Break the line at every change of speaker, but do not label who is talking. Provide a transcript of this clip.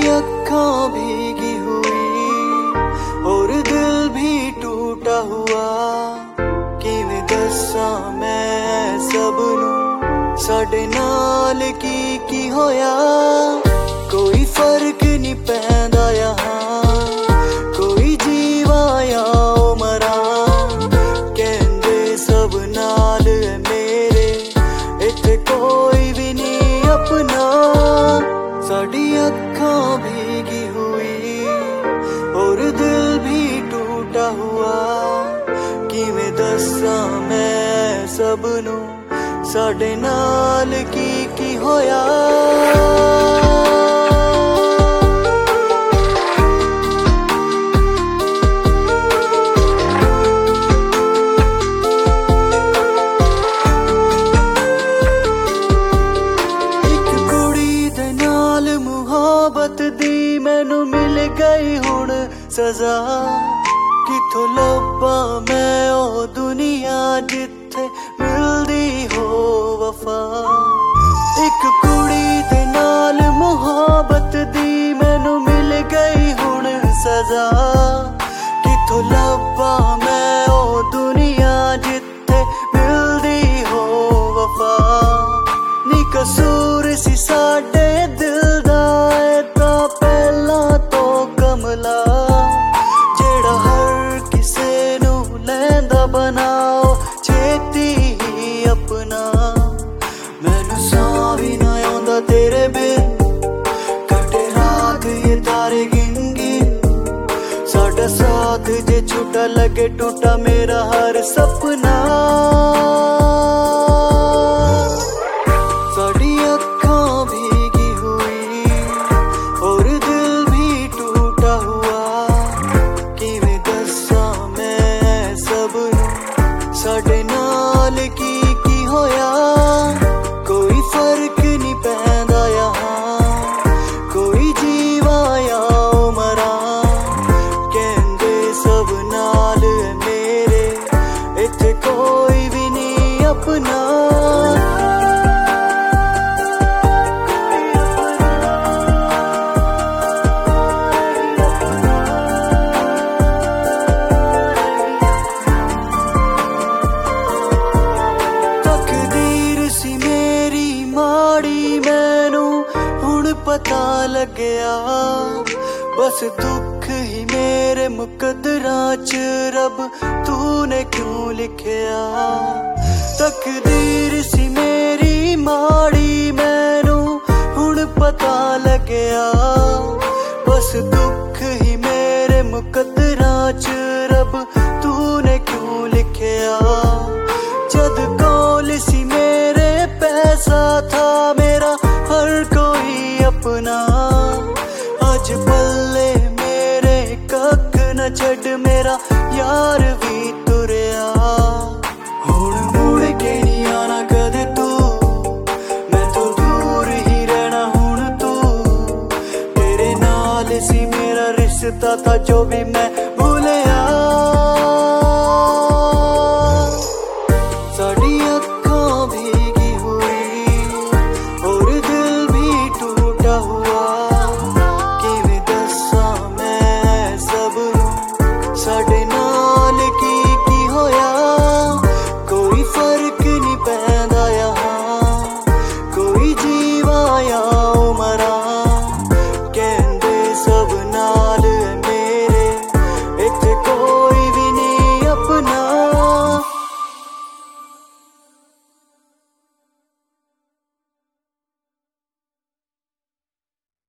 अक्खां भीगी हुई और दिल भी टूटा हुआ। किवें दस्सां मैं सबनू साडे नाल की होया। कोई फर्क नहीं पैंदा यहाँ, कोई जीवा या मरा। कहंदे सब नाल है मेरे, इत्थे कोई भी नहीं अपना। साडी अक्खां भीगी हुई और दिल भी टूटा हुआ। किवें दस्सां मैं सबनू साडे नाल की होया। एक कुड़ी दे नाल मुहब्बत दी मैनू मिल गई हुण सजा। किथों लब्बा मैं ओ दुनिया जिथे मिलदी हो वफा। एक कुड़ी दे नाल मुहब्बत दी मैनू मिल गई हुण सजा। किथों लब्बा मैं ओ दुनिया जिथे मिलदी हो वफा। नी कसूर सी साडे दिल दा ऐ तां पहला तो कमला। जेड़ा हर किसे नू लैंदा बनाओ छेती ही अपना। मैनू सां भी ना आउंदा तेरे बिन, कटे रात ये तारे गिन गिन। साडा साथ जे छूटा लगे टूटा मेरा हर सपना। साडी अक्खां भीगी हुई और दिल भी टूटा हुआ। किवें दस्सां मैं सबनू साडे नाल की होया। कोई फर्क नहीं पैंदा यहाँ, कोई जीवा या मरा। कहंदे सब नाल है मेरे, इत्थे कोई भी नहीं अपना। पता लग्या बस दुख ही मेरे मुकद्दरां च रब तूने क्यों लिखया। तकदीर सी मेरी माड़ी मैनू हुण पता लग्या। बस दुख ही मेरे मुकद्दरां च रब तूने क्यों लिखया। जद कोल सी मेरे पैसा था मेरा हर कोई अपना। अज पल्ले मेरे कख न छड़ मेरा यार भी तुरया। हुण मुड़ के नहीं आना कदे तू, मैं तो दूर ही रहना हुण तू। तेरे नाल सी मेरा रिश्ता था जो भी मैं